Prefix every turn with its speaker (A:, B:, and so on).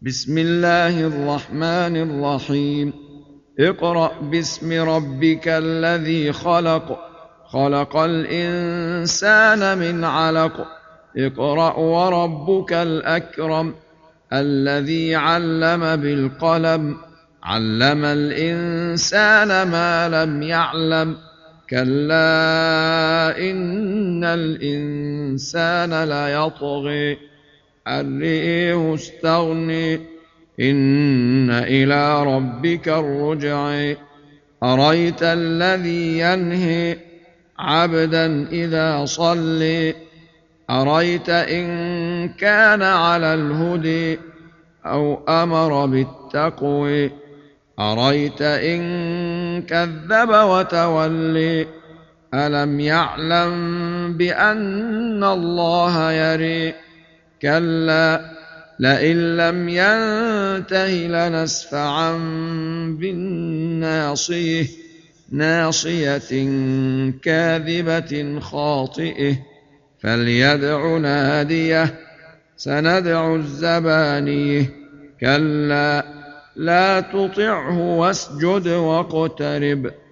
A: بسم الله الرحمن الرحيم. اقرأ باسم ربك الذي خلق، خلق الإنسان من علق. اقرأ وربك الأكرم، الذي علم بالقلم، علم الإنسان ما لم يعلم. كلا إن الإنسان ليطغي أن رآه استغنى، إن إلى ربك الرجع. أرأيت الذي ينهي عبدا إذا صلى، أرأيت إن كان على الهدى أو أمر بالتقوى، أرأيت إن كذب وتولى. ألم يعلم بأن الله يرى، كلا لئن لم ينته لنسفعا بالناصية، ناصية كاذبة خاطئة. فليدع ناديه، سندع الزبانية. كلا لا تطعه واسجد واقترب.